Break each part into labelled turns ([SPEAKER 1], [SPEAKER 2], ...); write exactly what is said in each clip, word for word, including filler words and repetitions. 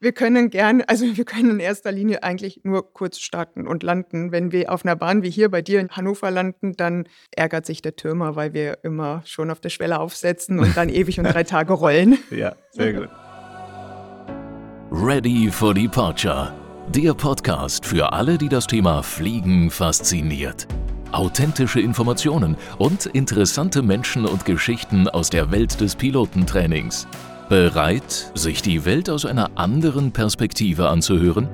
[SPEAKER 1] Wir können gern, also wir können in erster Linie eigentlich nur kurz starten und landen. Wenn wir auf einer Bahn wie hier bei dir in Hannover landen, dann ärgert sich der Türmer, weil wir immer schon auf der Schwelle aufsetzen und dann ewig und drei Tage rollen.
[SPEAKER 2] Ja, sehr gut.
[SPEAKER 3] Ready for Departure. Der Podcast für alle, die das Thema Fliegen fasziniert. Authentische Informationen und interessante Menschen und Geschichten aus der Welt des Pilotentrainings. Bereit, sich die Welt aus einer anderen Perspektive anzuhören?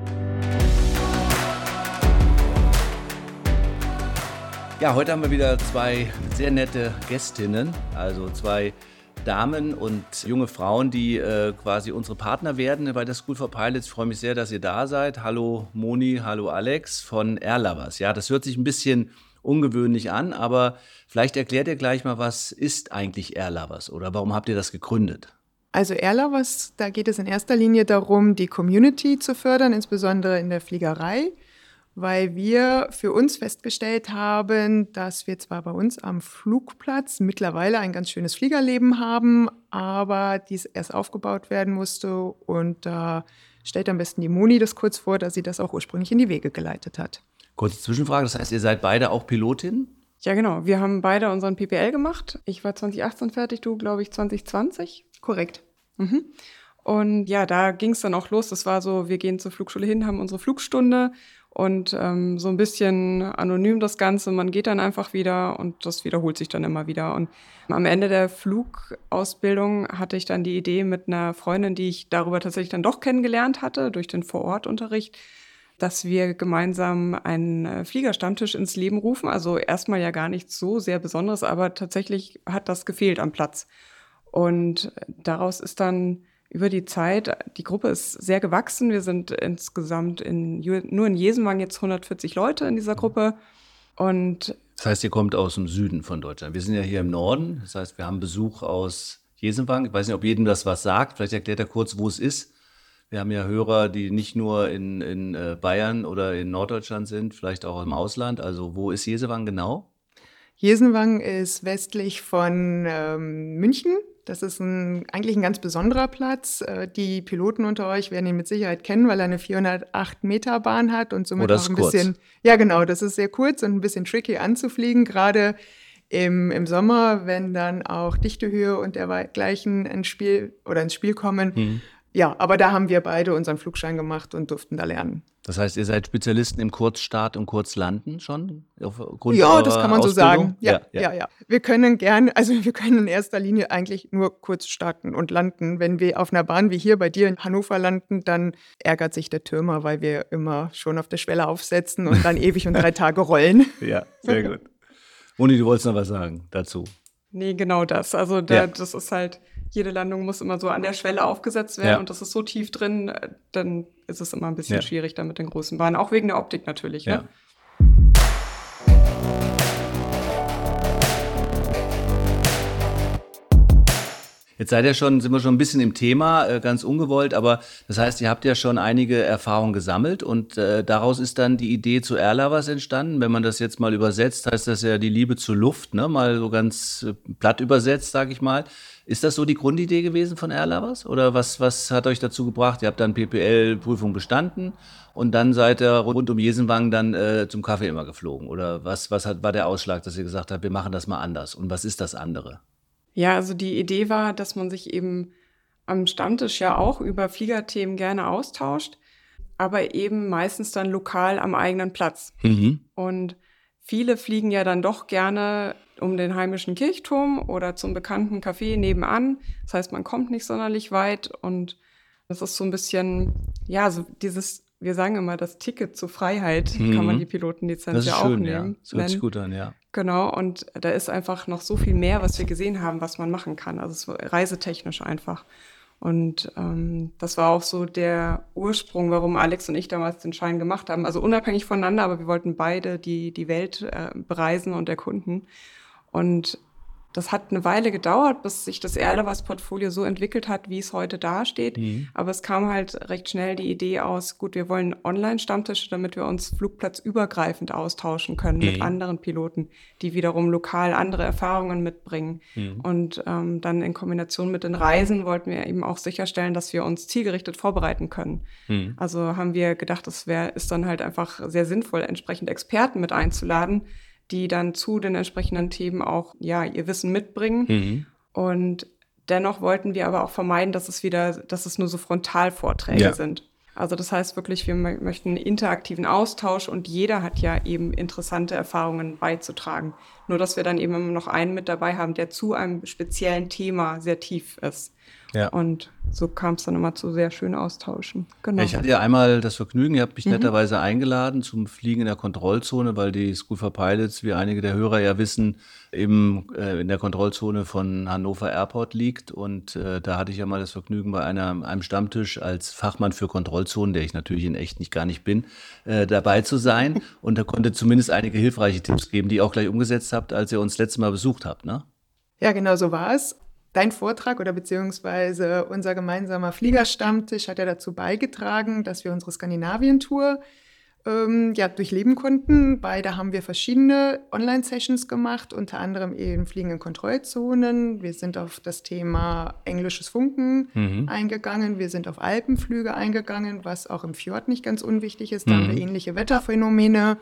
[SPEAKER 2] Ja, heute haben wir wieder zwei sehr nette Gästinnen, also zwei Damen und junge Frauen, die äh, quasi unsere Partner werden bei der School for Pilots. Ich freue mich sehr, dass ihr da seid. Hallo Moni, hallo Alex von Air Lovers. Ja, das hört sich ein bisschen ungewöhnlich an, aber vielleicht erklärt ihr gleich mal, was ist eigentlich Air Lovers oder warum habt ihr das gegründet?
[SPEAKER 1] Also Air Lovers, da geht es in erster Linie darum, die Community zu fördern, insbesondere in der Fliegerei, weil wir für uns festgestellt haben, dass wir zwar bei uns am Flugplatz mittlerweile ein ganz schönes Fliegerleben haben, aber dies erst aufgebaut werden musste und da äh, stellt am besten die Moni das kurz vor, dass sie das auch ursprünglich in die Wege geleitet hat.
[SPEAKER 2] Kurze Zwischenfrage, das heißt, ihr seid beide auch Pilotin?
[SPEAKER 4] Ja, genau. Wir haben beide unseren P P L gemacht. Ich war zwanzig achtzehn fertig, du, glaube ich, zwanzig zwanzig.
[SPEAKER 1] Korrekt.
[SPEAKER 4] Mhm. Und ja, da ging es dann auch los. Das war so, wir gehen zur Flugschule hin, haben unsere Flugstunde und ähm, so ein bisschen anonym das Ganze. Man geht dann einfach wieder und das wiederholt sich dann immer wieder. Und am Ende der Flugausbildung hatte ich dann die Idee mit einer Freundin, die ich darüber tatsächlich dann doch kennengelernt hatte, durch den Vorortunterricht, dass wir gemeinsam einen Fliegerstammtisch ins Leben rufen. Also erstmal ja gar nichts so sehr Besonderes, aber tatsächlich hat das gefehlt am Platz. Und daraus ist dann über die Zeit, die Gruppe ist sehr gewachsen. Wir sind insgesamt in, nur in Jesenwang jetzt hundertvierzig Leute in dieser Gruppe. Und
[SPEAKER 2] das heißt, ihr kommt aus dem Süden von Deutschland. Wir sind ja hier im Norden. Das heißt, wir haben Besuch aus Jesenwang. Ich weiß nicht, ob jedem das was sagt. Vielleicht erklärt er kurz, wo es ist. Wir haben ja Hörer, die nicht nur in, in Bayern oder in Norddeutschland sind, vielleicht auch im Ausland. Also wo ist Jesenwang genau?
[SPEAKER 1] Jesenwang ist westlich von ähm, München. Das ist ein, eigentlich ein ganz besonderer Platz. Äh, die Piloten unter euch werden ihn mit Sicherheit kennen, weil er eine vierhundertacht Meter Bahn hat und somit
[SPEAKER 2] oh, das
[SPEAKER 1] auch ein
[SPEAKER 2] ist
[SPEAKER 1] bisschen.
[SPEAKER 2] Kurz.
[SPEAKER 1] Ja, genau, das ist sehr kurz und ein bisschen tricky anzufliegen, gerade im, im Sommer, wenn dann auch Dichtehöhe und dergleichen ins Spiel oder ins Spiel kommen. Mhm. Ja, aber da haben wir beide unseren Flugschein gemacht und durften da lernen.
[SPEAKER 2] Das heißt, ihr seid Spezialisten im Kurzstart und Kurzlanden schon? Aufgrund
[SPEAKER 1] ja, das kann man so sagen. Ja,
[SPEAKER 2] ja, ja,
[SPEAKER 1] ja, ja. Wir können gern, also wir können in erster Linie eigentlich nur kurz starten und landen. Wenn wir auf einer Bahn wie hier bei dir in Hannover landen, dann ärgert sich der Türmer, weil wir immer schon auf der Schwelle aufsetzen und dann ewig und drei Tage rollen.
[SPEAKER 2] Ja, sehr gut. Moni, du wolltest noch was sagen dazu?
[SPEAKER 4] Nee, genau das. Also da, ja. das ist halt, jede Landung muss immer so an der Schwelle aufgesetzt werden ja. und das ist so tief drin, dann ist es immer ein bisschen ja. schwierig da mit den großen Bahnen. Auch wegen der Optik natürlich.
[SPEAKER 2] Ja.
[SPEAKER 4] Ne?
[SPEAKER 2] Jetzt seid ihr schon, sind wir schon ein bisschen im Thema, ganz ungewollt, aber das heißt, ihr habt ja schon einige Erfahrungen gesammelt und äh, daraus ist dann die Idee zu Air Lovers entstanden. Wenn man das jetzt mal übersetzt, heißt das ja die Liebe zur Luft, ne? Mal so ganz platt übersetzt, sage ich mal. Ist das so die Grundidee gewesen von Air Lovers? Oder was, was hat euch dazu gebracht? Ihr habt dann P P L-Prüfung bestanden und dann seid ihr rund um Jesenwang dann äh, zum Kaffee immer geflogen. Oder was, was hat, war der Ausschlag, dass ihr gesagt habt, wir machen das mal anders? Und was ist das andere?
[SPEAKER 4] Ja, also die Idee war, dass man sich eben am Stammtisch ja auch über Fliegerthemen gerne austauscht, aber eben meistens dann lokal am eigenen Platz. Mhm. Und viele fliegen ja dann doch gerne um den heimischen Kirchturm oder zum bekannten Café nebenan. Das heißt, man kommt nicht sonderlich weit und das ist so ein bisschen, ja, so dieses, wir sagen immer, das Ticket zur Freiheit, mhm. kann man die Pilotenlizenz ja auch
[SPEAKER 2] schön,
[SPEAKER 4] nehmen.
[SPEAKER 2] Das hört sich gut an, ja.
[SPEAKER 4] Genau, und da ist einfach noch so viel mehr, was wir gesehen haben, was man machen kann. Also so reisetechnisch einfach. Und ähm, das war auch so der Ursprung, warum Alex und ich damals den Schein gemacht haben. Also unabhängig voneinander, aber wir wollten beide die, die Welt äh, bereisen und erkunden. Und Das hat eine Weile gedauert, bis sich das Erlewers-Portfolio so entwickelt hat, wie es heute dasteht. Mhm. Aber es kam halt recht schnell die Idee aus, gut, wir wollen Online-Stammtische, damit wir uns flugplatzübergreifend austauschen können mhm. mit anderen Piloten, die wiederum lokal andere Erfahrungen mitbringen. Mhm. Und ähm, dann in Kombination mit den Reisen wollten wir eben auch sicherstellen, dass wir uns zielgerichtet vorbereiten können. Mhm. Also haben wir gedacht, es wäre ist dann halt einfach sehr sinnvoll, entsprechend Experten mit einzuladen, die dann zu den entsprechenden Themen auch ja ihr Wissen mitbringen. Mhm. Und dennoch wollten wir aber auch vermeiden, dass es wieder, dass es nur so Frontalvorträge ja. sind. Also das heißt wirklich, wir m- möchten einen interaktiven Austausch und jeder hat ja eben interessante Erfahrungen beizutragen. Nur dass wir dann eben immer noch einen mit dabei haben, der zu einem speziellen Thema sehr tief ist. Ja. Und so kam es dann immer zu sehr schönen Austauschen. Genau.
[SPEAKER 2] Ich hatte ja einmal das Vergnügen, ihr habt mich mhm. netterweise eingeladen zum Fliegen in der Kontrollzone, weil die School for Pilots, wie einige der Hörer ja wissen, eben äh, in der Kontrollzone von Hannover Airport liegt. Und äh, da hatte ich ja mal das Vergnügen, bei einer, einem Stammtisch als Fachmann für Kontrollzonen, der ich natürlich in echt nicht gar nicht bin, äh, dabei zu sein. Und da konnte zumindest einige hilfreiche Tipps geben, die ihr auch gleich umgesetzt habt, als ihr uns letztes Mal besucht habt, ne?
[SPEAKER 1] Ja, genau so war es. Dein Vortrag oder beziehungsweise unser gemeinsamer Fliegerstammtisch hat ja dazu beigetragen, dass wir unsere Skandinavien-Tour ähm, ja, durchleben konnten. Beide haben wir verschiedene Online-Sessions gemacht, unter anderem eben Fliegen in Kontrollzonen. Wir sind auf das Thema englisches Funken mhm. eingegangen. Wir sind auf Alpenflüge eingegangen, was auch im Fjord nicht ganz unwichtig ist. Da mhm. haben wir ähnliche Wetterphänomene.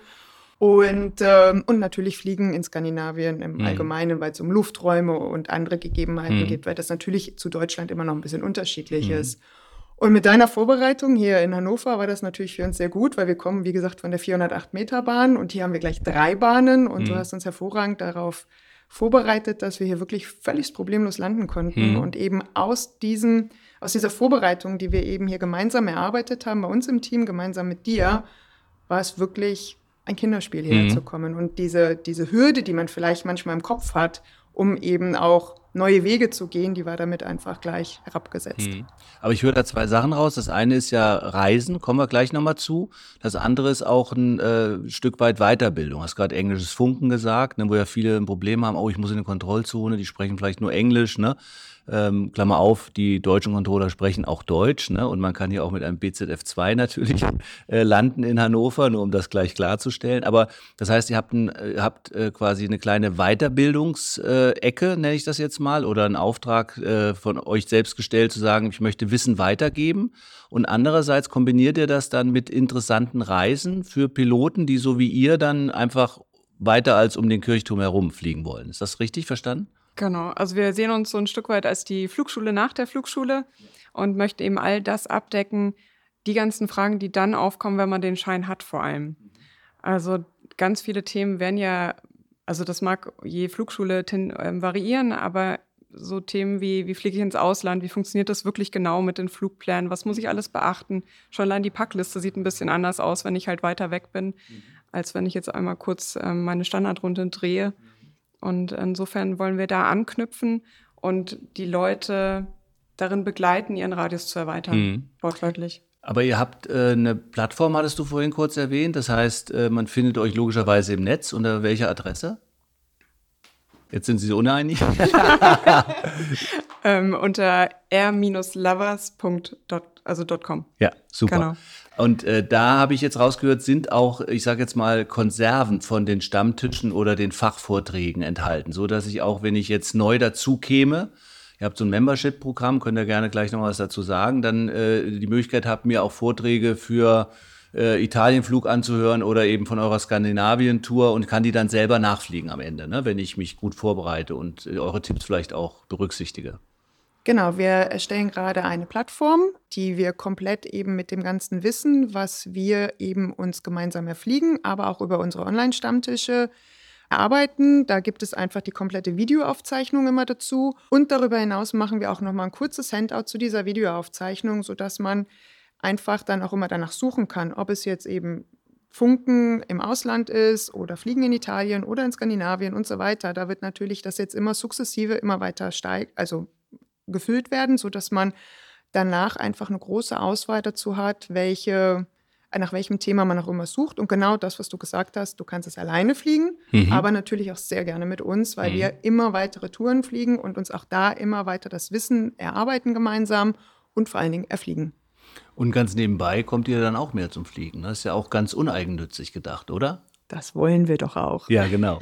[SPEAKER 1] Und, ähm, und natürlich Fliegen in Skandinavien im mhm. Allgemeinen, weil es um Lufträume und andere Gegebenheiten mhm. geht, weil das natürlich zu Deutschland immer noch ein bisschen unterschiedlich mhm. ist. Und mit deiner Vorbereitung hier in Hannover war das natürlich für uns sehr gut, weil wir kommen, wie gesagt, von der vierhundertacht Meter Bahn und hier haben wir gleich drei Bahnen und mhm. du hast uns hervorragend darauf vorbereitet, dass wir hier wirklich völlig problemlos landen konnten mhm. und eben aus diesem, aus dieser Vorbereitung, die wir eben hier gemeinsam erarbeitet haben, bei uns im Team, gemeinsam mit dir, war es wirklich ein Kinderspiel hierher mhm. zu kommen. Und diese, diese Hürde, die man vielleicht manchmal im Kopf hat, um eben auch neue Wege zu gehen, die war damit einfach gleich herabgesetzt.
[SPEAKER 2] Mhm. Aber ich höre da zwei Sachen raus. Das eine ist ja Reisen, kommen wir gleich nochmal zu. Das andere ist auch ein äh, Stück weit Weiterbildung. Du hast gerade englisches Funken gesagt, ne, wo ja viele ein Problem haben, oh, ich muss in eine Kontrollzone, die sprechen vielleicht nur Englisch, ne? Ähm, Klammer auf, die deutschen Controller sprechen auch Deutsch, ne? Und man kann hier auch mit einem B Z F zwei natürlich äh, landen in Hannover, nur um das gleich klarzustellen. Aber das heißt, ihr habt, ein, äh, habt äh, quasi eine kleine Weiterbildungsecke, äh, nenne ich das jetzt mal, oder einen Auftrag äh, von euch selbst gestellt, zu sagen, ich möchte Wissen weitergeben. Und andererseits kombiniert ihr das dann mit interessanten Reisen für Piloten, die so wie ihr dann einfach weiter als um den Kirchturm herum fliegen wollen. Ist das richtig verstanden?
[SPEAKER 4] Genau, also wir sehen uns so ein Stück weit als die Flugschule nach der Flugschule und möchten eben all das abdecken, die ganzen Fragen, die dann aufkommen, wenn man den Schein hat vor allem. Also ganz viele Themen werden ja, also das mag je Flugschule ten, äh, variieren, aber so Themen wie, wie fliege ich ins Ausland, wie funktioniert das wirklich genau mit den Flugplänen, was muss ich alles beachten? Schon allein die Packliste sieht ein bisschen anders aus, wenn ich halt weiter weg bin, mhm. als wenn ich jetzt einmal kurz äh, meine Standardrunde drehe. Und insofern wollen wir da anknüpfen und die Leute darin begleiten, ihren Radius zu erweitern, mhm. wortwörtlich.
[SPEAKER 2] Aber ihr habt äh, eine Plattform, hattest du vorhin kurz erwähnt. Das heißt, äh, man findet euch logischerweise im Netz. Unter welcher Adresse? Jetzt sind Sie so uneinig.
[SPEAKER 4] ähm, unter r lovers punkt com.
[SPEAKER 2] Ja, super. Genau. Und äh, da habe ich jetzt rausgehört, sind auch, ich sage jetzt mal, Konserven von den Stammtischen oder den Fachvorträgen enthalten, so dass ich auch, wenn ich jetzt neu dazu käme, ihr habt so ein Membership-Programm, könnt ihr gerne gleich noch was dazu sagen, dann äh, die Möglichkeit habt, mir auch Vorträge für äh, Italienflug anzuhören oder eben von eurer Skandinavien-Tour und kann die dann selber nachfliegen am Ende, ne, wenn ich mich gut vorbereite und äh, eure Tipps vielleicht auch berücksichtige.
[SPEAKER 1] Genau, wir erstellen gerade eine Plattform, die wir komplett eben mit dem ganzen Wissen, was wir eben uns gemeinsam erfliegen, aber auch über unsere Online-Stammtische erarbeiten. Da gibt es einfach die komplette Videoaufzeichnung immer dazu. Und darüber hinaus machen wir auch nochmal ein kurzes Handout zu dieser Videoaufzeichnung, sodass man einfach dann auch immer danach suchen kann, ob es jetzt eben Funken im Ausland ist oder Fliegen in Italien oder in Skandinavien und so weiter. Da wird natürlich das jetzt immer sukzessive immer weiter steigt, also gefüllt werden, sodass man danach einfach eine große Auswahl dazu hat, welche nach welchem Thema man auch immer sucht. Und genau das, was du gesagt hast, du kannst es alleine fliegen, mhm. aber natürlich auch sehr gerne mit uns, weil mhm. wir immer weitere Touren fliegen und uns auch da immer weiter das Wissen erarbeiten gemeinsam und vor allen Dingen erfliegen.
[SPEAKER 2] Und ganz nebenbei kommt ihr dann auch mehr zum Fliegen. Das ist ja auch ganz uneigennützig gedacht, oder?
[SPEAKER 1] Das wollen wir doch auch.
[SPEAKER 2] Ja, genau.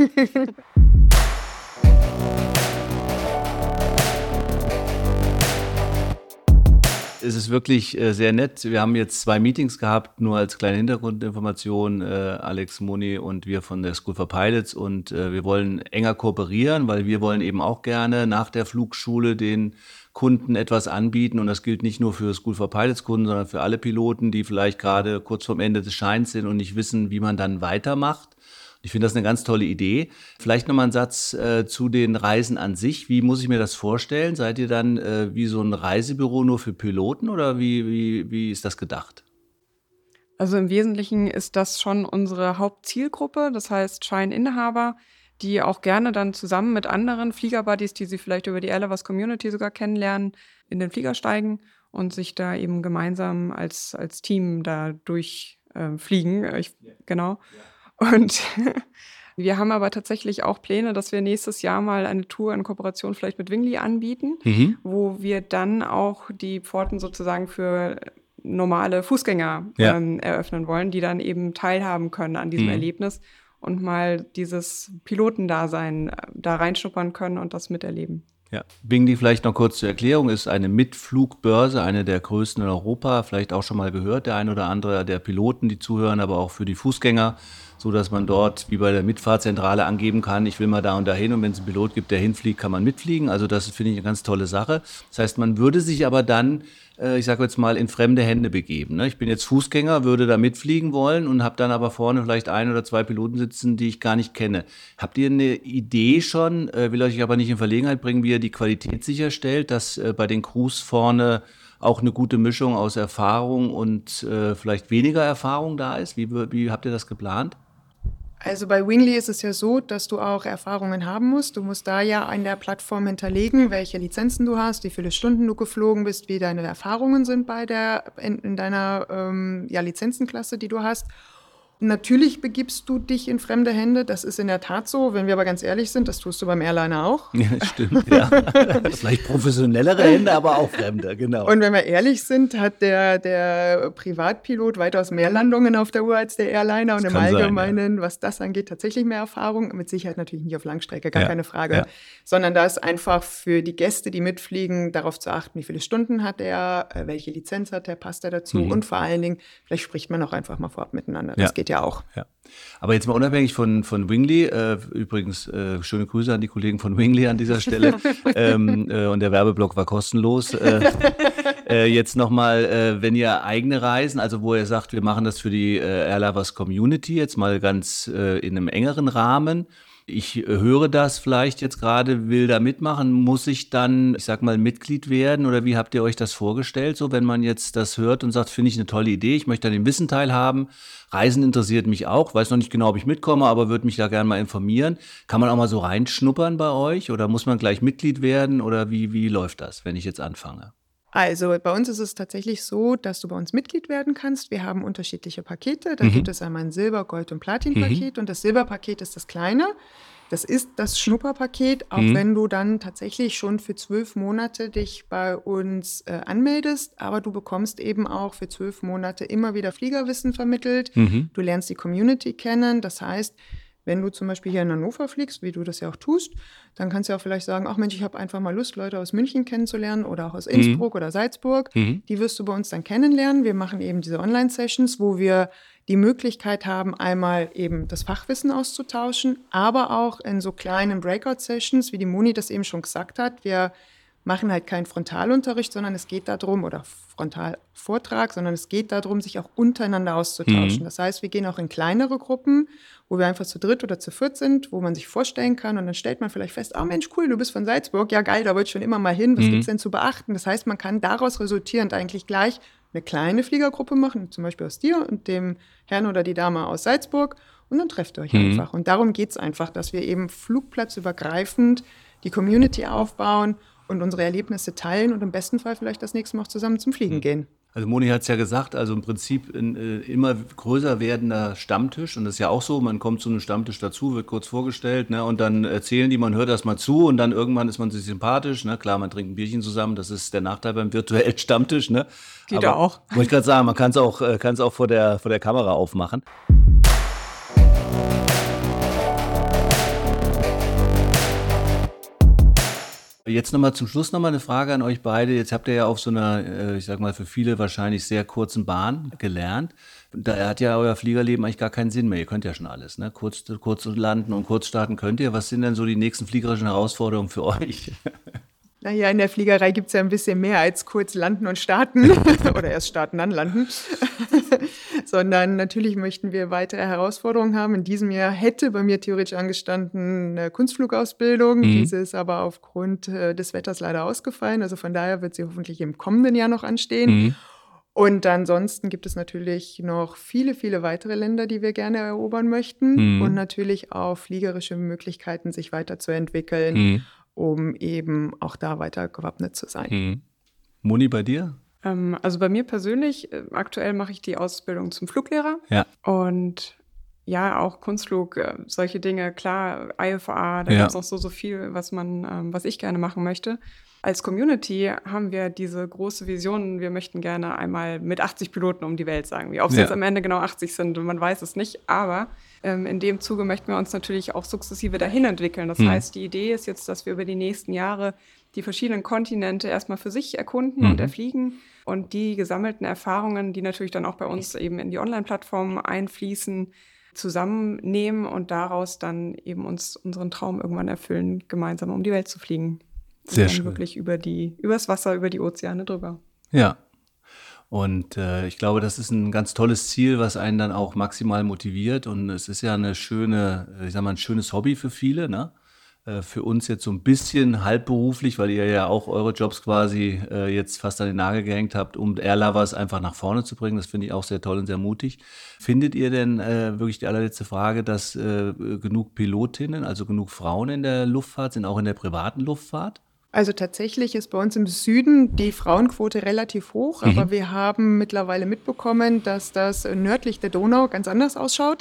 [SPEAKER 2] Es ist wirklich äh, sehr nett. Wir haben jetzt zwei Meetings gehabt, nur als kleine Hintergrundinformation, äh, Alex Moni und wir von der School for Pilots. Und äh, wir wollen enger kooperieren, weil wir wollen eben auch gerne nach der Flugschule den Kunden etwas anbieten. Und das gilt nicht nur für School for Pilots Kunden, sondern für alle Piloten, die vielleicht gerade kurz vorm Ende des Scheins sind und nicht wissen, wie man dann weitermacht. Ich finde das eine ganz tolle Idee. Vielleicht nochmal ein Satz äh, zu den Reisen an sich. Wie muss ich mir das vorstellen? Seid ihr dann äh, wie so ein Reisebüro nur für Piloten oder wie, wie, wie ist das gedacht?
[SPEAKER 4] Also im Wesentlichen ist das schon unsere Hauptzielgruppe, das heißt Scheininhaber, die auch gerne dann zusammen mit anderen Fliegerbuddies, die sie vielleicht über die Airlovers Community sogar kennenlernen, in den Flieger steigen und sich da eben gemeinsam als, als Team da durchfliegen. Äh, ich, ja. Genau. Ja. Und wir haben aber tatsächlich auch Pläne, dass wir nächstes Jahr mal eine Tour in Kooperation vielleicht mit Wingli anbieten, mhm. wo wir dann auch die Pforten sozusagen für normale Fußgänger ja. ähm, eröffnen wollen, die dann eben teilhaben können an diesem mhm. Erlebnis und mal dieses Pilotendasein da reinschnuppern können und das miterleben.
[SPEAKER 2] Ja, Wingli vielleicht noch kurz zur Erklärung, ist eine Mitflugbörse, eine der größten in Europa, vielleicht auch schon mal gehört, der ein oder andere der Piloten, die zuhören, aber auch für die Fußgänger, so dass man dort wie bei der Mitfahrzentrale angeben kann, ich will mal da und dahin und wenn es einen Pilot gibt, der hinfliegt, kann man mitfliegen. Also das finde ich eine ganz tolle Sache. Das heißt, man würde sich aber dann, äh, ich sage jetzt mal, in fremde Hände begeben. Ne? Ich bin jetzt Fußgänger, würde da mitfliegen wollen und habe dann aber vorne vielleicht ein oder zwei Piloten sitzen, die ich gar nicht kenne. Habt ihr eine Idee schon, äh, will euch aber nicht in Verlegenheit bringen, wie ihr die Qualität sicherstellt, dass äh, bei den Crews vorne auch eine gute Mischung aus Erfahrung und äh, vielleicht weniger Erfahrung da ist? Wie, wie habt ihr das geplant?
[SPEAKER 1] Also bei Wingli ist es ja so, dass du auch Erfahrungen haben musst. Du musst da ja an der Plattform hinterlegen, welche Lizenzen du hast, wie viele Stunden du geflogen bist, wie deine Erfahrungen sind bei der in, in deiner ähm, ja, Lizenzenklasse, die du hast. Natürlich begibst du dich in fremde Hände, das ist in der Tat so. Wenn wir aber ganz ehrlich sind, das tust du beim Airliner auch.
[SPEAKER 2] Ja, stimmt, ja. Vielleicht professionellere Hände, aber auch fremde, genau.
[SPEAKER 1] Und wenn wir ehrlich sind, hat der, der Privatpilot weitaus mehr Landungen auf der Uhr als der Airliner und das im Allgemeinen, sein, ja. was das angeht, tatsächlich mehr Erfahrung. Mit Sicherheit natürlich nicht auf Langstrecke, gar ja, keine Frage. Ja. Sondern da ist einfach für die Gäste, die mitfliegen, darauf zu achten, wie viele Stunden hat er, welche Lizenz hat er, passt er dazu mhm. und vor allen Dingen, vielleicht spricht man auch einfach mal vorab miteinander. Das ja. geht ja auch.
[SPEAKER 2] Ja. Aber jetzt mal unabhängig von, von Wingli, äh, übrigens äh, schöne Grüße an die Kollegen von Wingli an dieser Stelle ähm, äh, und der Werbeblock war kostenlos. Äh, äh, jetzt nochmal, äh, wenn ihr eigene Reisen, also wo ihr sagt, wir machen das für die äh, Airlovers Community, jetzt mal ganz äh, in einem engeren Rahmen. Ich höre das vielleicht jetzt gerade, will da mitmachen, muss ich dann, ich sag mal, Mitglied werden oder wie habt ihr euch das vorgestellt? So, wenn man jetzt das hört und sagt, finde ich eine tolle Idee, ich möchte an dem Wissen teilhaben, Reisen interessiert mich auch, weiß noch nicht genau, ob ich mitkomme, aber würde mich da gerne mal informieren. Kann man auch mal so reinschnuppern bei euch oder muss man gleich Mitglied werden oder wie, wie läuft das, wenn ich jetzt anfange?
[SPEAKER 1] Also bei uns ist es tatsächlich so, dass du bei uns Mitglied werden kannst. Wir haben unterschiedliche Pakete. Da mhm. gibt es einmal ein Silber-, Gold- und Platin-Paket. Mhm. Und das Silberpaket ist das kleine. Das ist das Schnupperpaket, auch mhm. wenn du dann tatsächlich schon für zwölf Monate dich bei uns äh, anmeldest. Aber du bekommst eben auch für zwölf Monate immer wieder Fliegerwissen vermittelt. Mhm. Du lernst die Community kennen. Das heißt, wenn du zum Beispiel hier in Hannover fliegst, wie du das ja auch tust, dann kannst du auch vielleicht sagen, ach Mensch, ich habe einfach mal Lust, Leute aus München kennenzulernen oder auch aus Innsbruck mhm. oder Salzburg. Mhm. Die wirst du bei uns dann kennenlernen. Wir machen eben diese Online-Sessions, wo wir die Möglichkeit haben, einmal eben das Fachwissen auszutauschen, aber auch in so kleinen Breakout-Sessions, wie die Moni das eben schon gesagt hat. Wir machen halt keinen Frontalunterricht, sondern es geht darum, oder Frontalvortrag, sondern es geht darum, sich auch untereinander auszutauschen. Mhm. Das heißt, wir gehen auch in kleinere Gruppen, wo wir einfach zu dritt oder zu viert sind, wo man sich vorstellen kann und dann stellt man vielleicht fest, oh Mensch, cool, du bist von Salzburg, ja geil, da wollte ich schon immer mal hin, was mhm. gibt's denn zu beachten? Das heißt, man kann daraus resultierend eigentlich gleich eine kleine Fliegergruppe machen, zum Beispiel aus dir und dem Herrn oder die Dame aus Salzburg und dann trefft ihr euch mhm. einfach. Und darum geht's einfach, dass wir eben flugplatzübergreifend die Community aufbauen und unsere Erlebnisse teilen und im besten Fall vielleicht das nächste Mal auch zusammen zum Fliegen gehen.
[SPEAKER 2] Also Moni hat es ja gesagt, also im Prinzip ein äh, immer größer werdender Stammtisch und das ist ja auch so, man kommt zu einem Stammtisch dazu, wird kurz vorgestellt, ne, und dann erzählen die, man hört erst mal zu und dann irgendwann ist man sich sympathisch, ne, klar, man trinkt ein Bierchen zusammen, das ist der Nachteil beim virtuellen Stammtisch, ne.
[SPEAKER 4] Geht ja auch.
[SPEAKER 2] Wollte ich gerade sagen, man kann es auch, äh, kann's auch vor der, vor der Kamera aufmachen. Jetzt nochmal zum Schluss nochmal eine Frage an euch beide. Jetzt habt ihr ja auf so einer, ich sag mal, für viele wahrscheinlich sehr kurzen Bahn gelernt. Da hat ja euer Fliegerleben eigentlich gar keinen Sinn mehr. Ihr könnt ja schon alles, ne? Kurz, kurz landen und kurz starten könnt ihr. Was sind denn so die nächsten fliegerischen Herausforderungen für euch?
[SPEAKER 1] Naja, in der Fliegerei gibt es ja ein bisschen mehr als kurz landen und starten oder erst starten, dann landen, sondern natürlich möchten wir weitere Herausforderungen haben. In diesem Jahr hätte bei mir theoretisch angestanden eine Kunstflugausbildung. Mhm. Diese ist aber aufgrund äh, des Wetters leider ausgefallen. Also von daher wird sie hoffentlich im kommenden Jahr noch anstehen. Mhm. Und ansonsten gibt es natürlich noch viele, viele weitere Länder, die wir gerne erobern möchten. Mhm. Und natürlich auch fliegerische Möglichkeiten, sich weiterzuentwickeln. Mhm. um eben auch da weiter gewappnet zu sein.
[SPEAKER 2] Mhm. Moni, bei dir?
[SPEAKER 4] Ähm, also bei mir persönlich, äh, aktuell mache ich die Ausbildung zum Fluglehrer.
[SPEAKER 2] Ja.
[SPEAKER 4] Und ja, auch Kunstflug, äh, solche Dinge, klar, I F A, da ja. gibt es noch so, so viel, was man, ähm, was ich gerne machen möchte. Als Community haben wir diese große Vision, wir möchten gerne einmal mit achtzig Piloten um die Welt, sagen wir. Ob es ja. jetzt am Ende genau achtzig sind, man weiß es nicht, aber ähm, in dem Zuge möchten wir uns natürlich auch sukzessive dahin entwickeln. Das mhm. heißt, die Idee ist jetzt, dass wir über die nächsten Jahre die verschiedenen Kontinente erstmal für sich erkunden mhm. und erfliegen und die gesammelten Erfahrungen, die natürlich dann auch bei uns eben in die Online-Plattform einfließen, zusammennehmen und daraus dann eben uns unseren Traum irgendwann erfüllen, gemeinsam um die Welt zu fliegen.
[SPEAKER 2] Sehr
[SPEAKER 4] und dann
[SPEAKER 2] schön.
[SPEAKER 4] Wirklich über die, übers Wasser, über die Ozeane drüber.
[SPEAKER 2] Ja. Und äh, ich glaube, das ist ein ganz tolles Ziel, was einen dann auch maximal motiviert. Und es ist ja eine schöne, ich sag mal, ein schönes Hobby für viele, ne? Äh, für uns jetzt so ein bisschen halbberuflich, weil ihr ja auch eure Jobs quasi äh, jetzt fast an den Nagel gehängt habt, um Air Lovers einfach nach vorne zu bringen. Das finde ich auch sehr toll und sehr mutig. Findet ihr denn, äh, wirklich die allerletzte Frage, dass äh, genug Pilotinnen, also genug Frauen in der Luftfahrt sind, auch in der privaten Luftfahrt?
[SPEAKER 1] Also tatsächlich ist bei uns im Süden die Frauenquote relativ hoch, mhm. aber wir haben mittlerweile mitbekommen, dass das nördlich der Donau ganz anders ausschaut.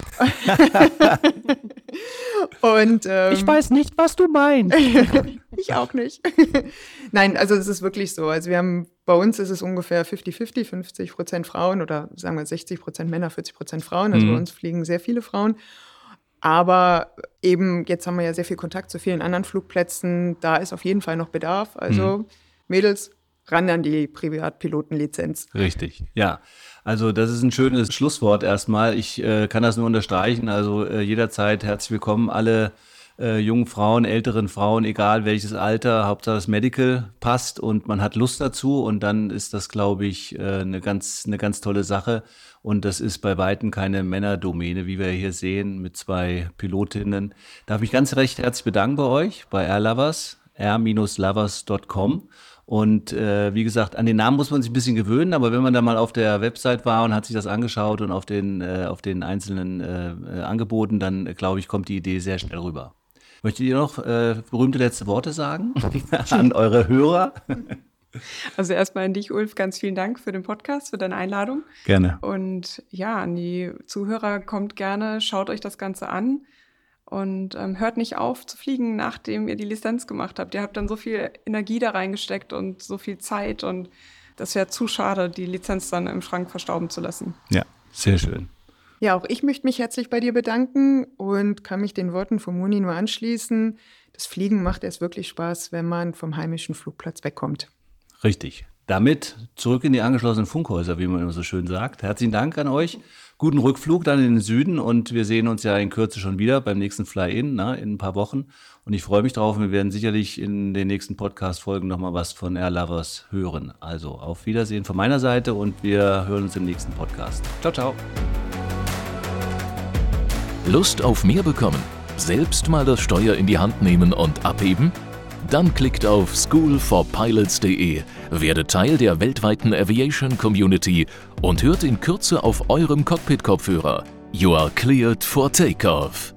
[SPEAKER 1] Und, ähm,
[SPEAKER 2] ich weiß nicht, was du meinst.
[SPEAKER 1] Ich auch nicht. Nein, also es ist wirklich so. Also wir haben, bei uns ist es ungefähr fünfzig fünfzig, fünfzig Prozent Frauen oder sagen wir sechzig Prozent Männer, vierzig Prozent Frauen. Also mhm. bei uns fliegen sehr viele Frauen. Aber eben, jetzt haben wir ja sehr viel Kontakt zu vielen anderen Flugplätzen. Da ist auf jeden Fall noch Bedarf. Also mhm. Mädels, ran an die Privatpilotenlizenz.
[SPEAKER 2] Richtig, ja. Also das ist ein schönes Schlusswort erstmal. Ich äh, kann das nur unterstreichen. Also äh, jederzeit herzlich willkommen, alle äh, jungen Frauen, älteren Frauen, egal welches Alter. Hauptsache das Medical passt und man hat Lust dazu. Und dann ist das, glaube ich, äh, eine ganz, eine ganz tolle Sache. Und das ist bei Weitem keine Männerdomäne, wie wir hier sehen, mit zwei Pilotinnen. Darf mich ganz recht herzlich bedanken bei euch, bei Air Lovers, air lovers punkt com. Und äh, wie gesagt, an den Namen muss man sich ein bisschen gewöhnen, aber wenn man da mal auf der Website war und hat sich das angeschaut und auf den, äh, auf den einzelnen äh, Angeboten, dann, äh, glaube ich, kommt die Idee sehr schnell rüber. Möchtet ihr noch äh, berühmte letzte Worte sagen an eure Hörer?
[SPEAKER 4] Also erstmal an dich, Ulf, ganz vielen Dank für den Podcast, für deine Einladung.
[SPEAKER 2] Gerne.
[SPEAKER 4] Und ja, an die Zuhörer, kommt gerne, schaut euch das Ganze an und ähm, hört nicht auf zu fliegen, nachdem ihr die Lizenz gemacht habt. Ihr habt dann so viel Energie da reingesteckt und so viel Zeit und das wäre zu schade, die Lizenz dann im Schrank verstauben zu lassen.
[SPEAKER 2] Ja, sehr schön.
[SPEAKER 1] Ja, auch ich möchte mich herzlich bei dir bedanken und kann mich den Worten von Moni nur anschließen. Das Fliegen macht erst wirklich Spaß, wenn man vom heimischen Flugplatz wegkommt.
[SPEAKER 2] Richtig. Damit zurück in die angeschlossenen Funkhäuser, wie man immer so schön sagt. Herzlichen Dank an euch. Guten Rückflug dann in den Süden und wir sehen uns ja in Kürze schon wieder beim nächsten Fly-In, na, in ein paar Wochen. Und ich freue mich drauf. Wir werden sicherlich in den nächsten Podcast-Folgen nochmal was von Air Lovers hören. Also auf Wiedersehen von meiner Seite und wir hören uns im nächsten Podcast. Ciao, ciao.
[SPEAKER 3] Lust auf mehr bekommen? Selbst mal das Steuer in die Hand nehmen und abheben? Dann klickt auf school for pilots punkt de, werdet Teil der weltweiten Aviation Community und hört in Kürze auf eurem Cockpit-Kopfhörer. You are cleared for takeoff.